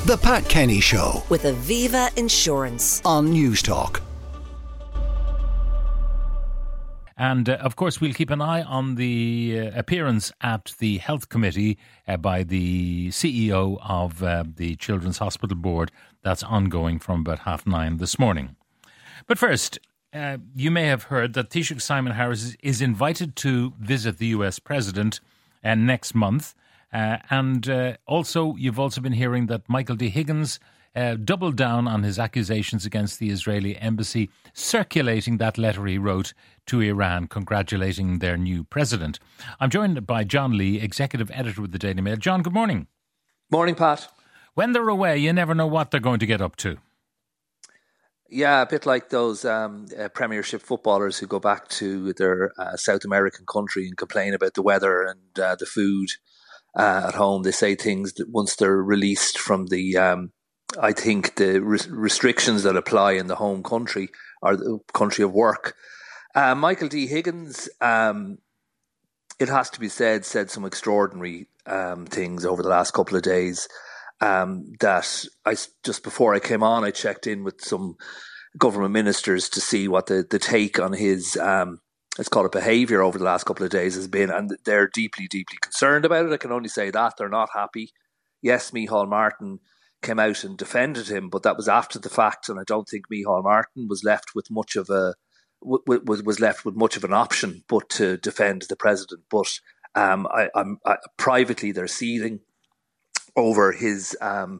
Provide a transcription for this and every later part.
The Pat Kenny Show with Aviva Insurance on Newstalk. And, of course, we'll keep an eye on the appearance at the Health Committee by the CEO of the Children's Hospital Board. That's ongoing from about 9:30 this morning. But first, you may have heard that Taoiseach Simon Harris is invited to visit the US President next month. Also, you've also been hearing that Michael D. Higgins doubled down on his accusations against the Israeli embassy, circulating that letter he wrote to Iran congratulating their new president. I'm joined by John Lee, executive editor with the Daily Mail. John, good morning. Morning, Pat. When they're away, you never know what they're going to get up to. Yeah, a bit like those Premiership footballers who go back to their South American country and complain about the weather and the food at home. They say things that once they're released from the I think the restrictions that apply in the home country or the country of work. Michael D. Higgins, it has to be said some extraordinary things over the last couple of days. That just before I came on, I checked in with some government ministers to see what the take on his let's call it behaviour over the last couple of days has been, and they're deeply, deeply concerned about it. I can only say that they're not happy. Yes, Micheál Martin came out and defended him, but that was after the fact, and I don't think Micheál Martin was left with much of an option but to defend the president. But privately, they're seething over his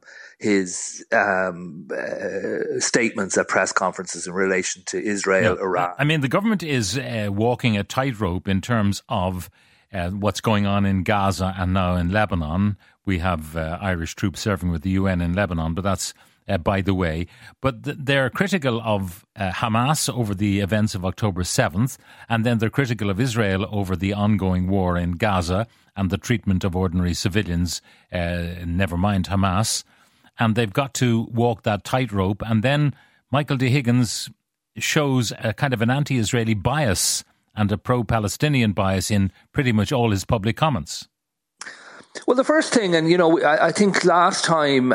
statements at press conferences in relation to Israel, Iran. I mean, the government is walking a tightrope in terms of what's going on in Gaza and now in Lebanon. We have Irish troops serving with the UN in Lebanon, but that's by the way. But they're critical of Hamas over the events of October 7th, and then they're critical of Israel over the ongoing war in Gaza and the treatment of ordinary civilians, never mind Hamas. And they've got to walk that tightrope. And then Michael D. Higgins shows a kind of an anti-Israeli bias and a pro-Palestinian bias in pretty much all his public comments. Well, the first thing, and I think last time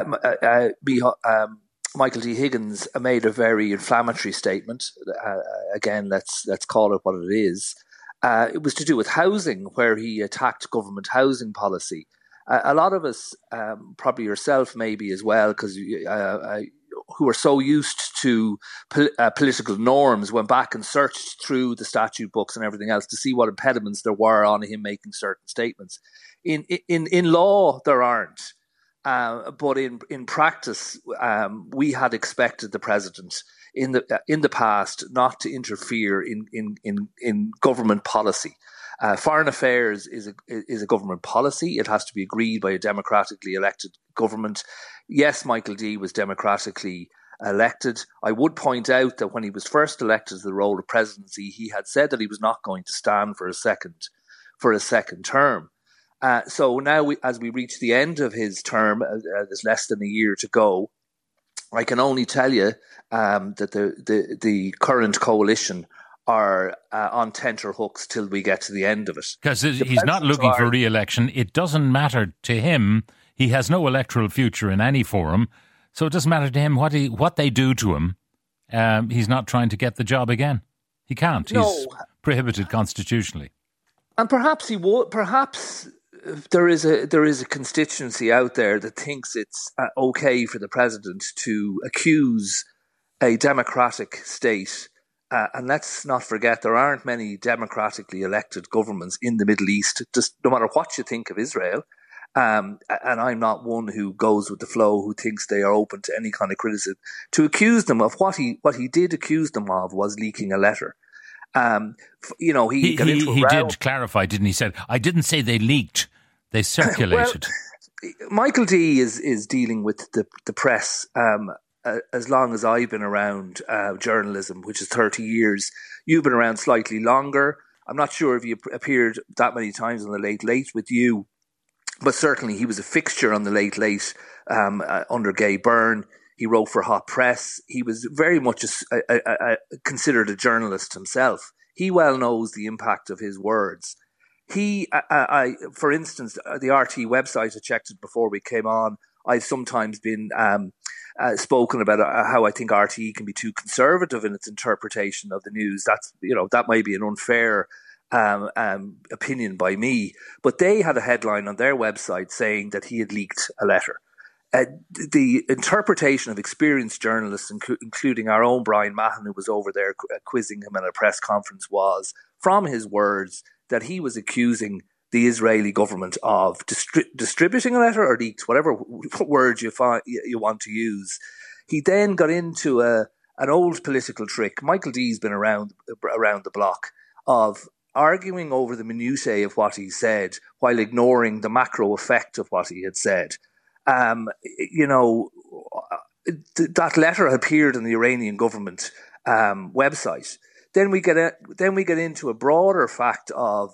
Michael D. Higgins made a very inflammatory statement. Again, let's call it what it is. It was to do with housing, where he attacked government housing policy. A lot of us, probably yourself maybe as well, because who are so used to political norms, went back and searched through the statute books and everything else to see what impediments there were on him making certain statements. In law, there aren't. But in practice, we had expected the president in the past not to interfere in government policy. Foreign affairs is a government policy. It has to be agreed by a democratically elected government. Yes, Michael D. was democratically elected. I would point out that when he was first elected to the role of presidency, he had said that he was not going to stand for a second term. So now, as we reach the end of his term, there's less than a year to go. I can only tell you that the current coalition are on tenterhooks till we get to the end of it. Because he's not looking for re-election. It doesn't matter to him. He has no electoral future in any forum. So it doesn't matter to him what they do to him. He's not trying to get the job again. He can't. No. He's prohibited constitutionally. And perhaps he would. Perhaps there is a constituency out there that thinks it's okay for the president to accuse a democratic state. And let's not forget, there aren't many democratically elected governments in the Middle East, just no matter what you think of Israel. And I'm not one who goes with the flow, who thinks they are open to any kind of criticism. To accuse them of what he did accuse them of was leaking a letter. He did clarify, didn't he? Said, I didn't say they leaked, they circulated. Well, Michael D. is dealing with the press as long as I've been around journalism, which is 30 years. You've been around slightly longer. I'm not sure if you appeared that many times on the Late Late with you, but certainly he was a fixture on the Late Late under Gay Byrne. He wrote for Hot Press. He was very much considered a journalist himself. He well knows the impact of his words. For instance, the RT website, I checked it before we came on. I've sometimes been spoken about how I think RTE can be too conservative in its interpretation of the news. That might be an unfair opinion by me, but they had a headline on their website saying that he had leaked a letter. The interpretation of experienced journalists, including our own Brian Mahon, who was over there quizzing him at a press conference, was, from his words, that he was accusing the Israeli government of distributing a letter or leaked, whatever word you want to use. He then got into an old political trick. Michael Dee's been around the block of arguing over the minutiae of what he said while ignoring the macro effect of what he had said. That letter appeared on the Iranian government website. Then we get into a broader fact of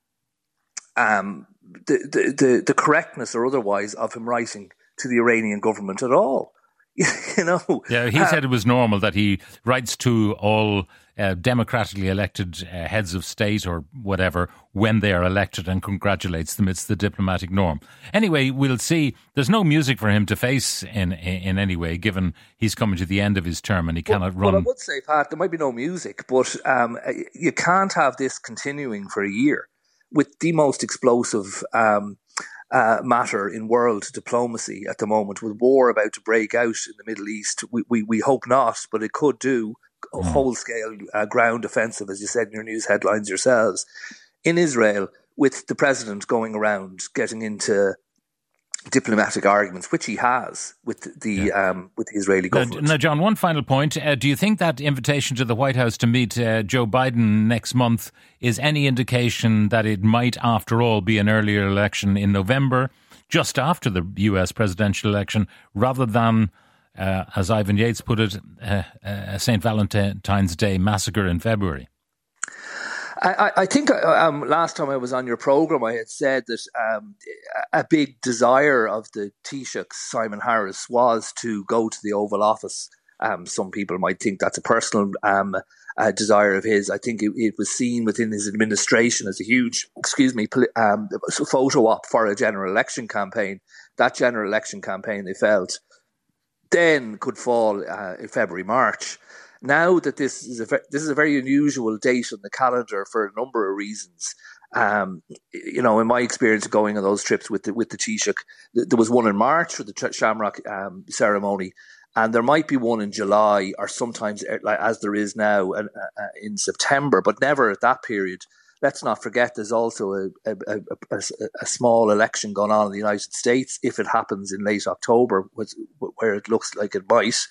the correctness or otherwise of him writing to the Iranian government at all. Yeah, he said it was normal that he writes to all democratically elected heads of state or whatever when they are elected and congratulates them. It's the diplomatic norm. Anyway, we'll see. There's no music for him to face in any way, given he's coming to the end of his term and he cannot run. Well, I would say, Pat, there might be no music, but you can't have this continuing for a year with the most explosive matter in world diplomacy at the moment, with war about to break out in the Middle East. We hope not, but it could do. A whole-scale ground offensive, as you said in your news headlines yourselves, in Israel, with the president going around getting into diplomatic arguments, which he has with the Israeli government. Now, John, one final point. Do you think that invitation to the White House to meet Joe Biden next month is any indication that it might, after all, be an earlier election in November, just after the US presidential election, rather than, as Ivan Yates put it, a St. Valentine's Day massacre in February? I think last time I was on your programme, I had said that a big desire of the Taoiseach, Simon Harris, was to go to the Oval Office. Some people might think that's a personal desire of his. I think it was seen within his administration as a huge, photo op for a general election campaign. That general election campaign, they felt, then could fall in February, March. Now that this is a very unusual date on the calendar for a number of reasons. In my experience of going on those trips with the Taoiseach, there was one in March for the Shamrock ceremony, and there might be one in July, or sometimes, as there is now, in September, but never at that period. Let's not forget there's also a small election going on in the United States, if it happens in late October, where it looks like it might.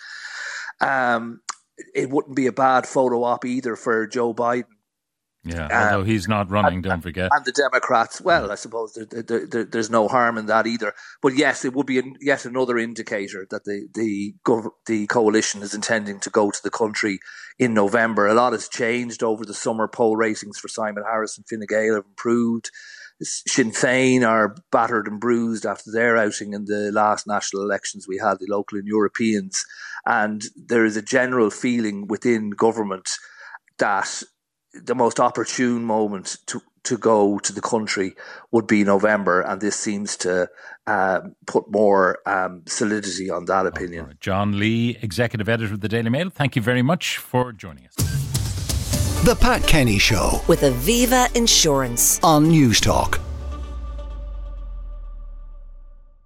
It wouldn't be a bad photo op either for Joe Biden. Yeah, although he's not running, don't forget. And the Democrats, well, I suppose there's no harm in that either. But yes, it would be yet another indicator that the coalition is intending to go to the country in November. A lot has changed over the summer. Poll ratings for Simon Harris and Fine Gael have improved. Sinn Féin are battered and bruised after their outing in the last national elections we had, the local and Europeans. And there is a general feeling within government that the most opportune moment to go to the country would be November, and this seems to put more solidity on that opinion. Right. John Lee, Executive Editor of the Daily Mail, thank you very much for joining us. The Pat Kenny Show with Aviva Insurance on News Talk.